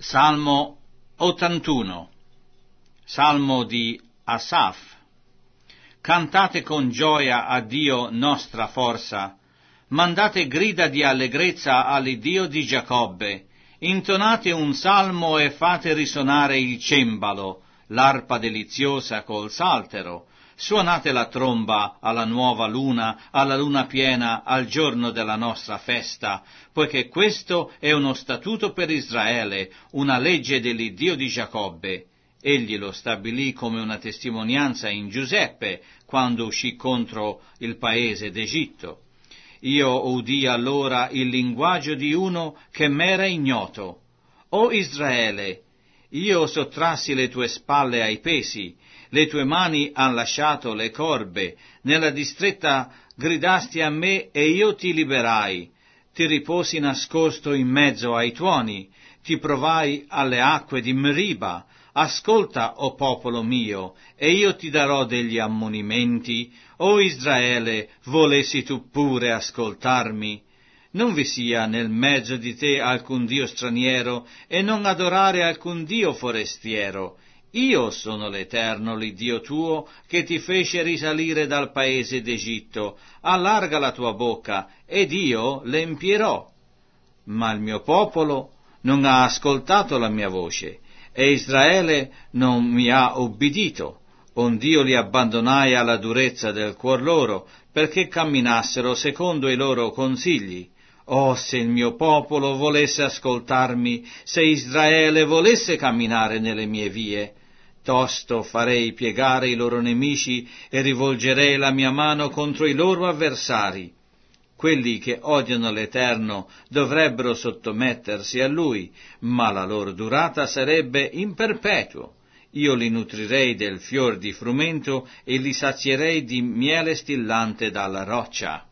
Salmo 81. Salmo di Asaf. Cantate con gioia a Dio nostra forza, mandate grida di allegrezza all'Iddio di Giacobbe, intonate un salmo e fate risonare il cembalo, l'arpa deliziosa col saltero, suonate la tromba alla nuova luna, alla luna piena, al giorno della nostra festa, poiché questo è uno statuto per Israele, una legge dell'Iddio di Giacobbe. Egli lo stabilì come una testimonianza in Giuseppe, quando uscì contro il paese d'Egitto. Io udii allora il linguaggio di uno che m'era ignoto. O Israele, io sottrassi le tue spalle ai pesi, le tue mani han lasciato le corbe, nella distretta gridasti a me e io ti liberai, ti riposi nascosto in mezzo ai tuoni, ti provai alle acque di Meriba. Ascolta, o popolo mio, e io ti darò degli ammonimenti. O Israele, volessi tu pure ascoltarmi? Non vi sia nel mezzo di te alcun dio straniero, e non adorare alcun dio forestiero. Io sono l'Eterno, l'Iddio tuo, che ti fece risalire dal paese d'Egitto. Allarga la tua bocca, ed io l'empierò. Ma il mio popolo non ha ascoltato la mia voce, e Israele non mi ha obbedito, ond'io li abbandonai alla durezza del cuor loro, perché camminassero secondo i loro consigli. Oh, se il mio popolo volesse ascoltarmi, se Israele volesse camminare nelle mie vie, tosto farei piegare i loro nemici e rivolgerei la mia mano contro i loro avversari. Quelli che odiano l'Eterno dovrebbero sottomettersi a Lui, ma la loro durata sarebbe in perpetuo. Io li nutrirei del fior di frumento e li sazierei di miele stillante dalla roccia.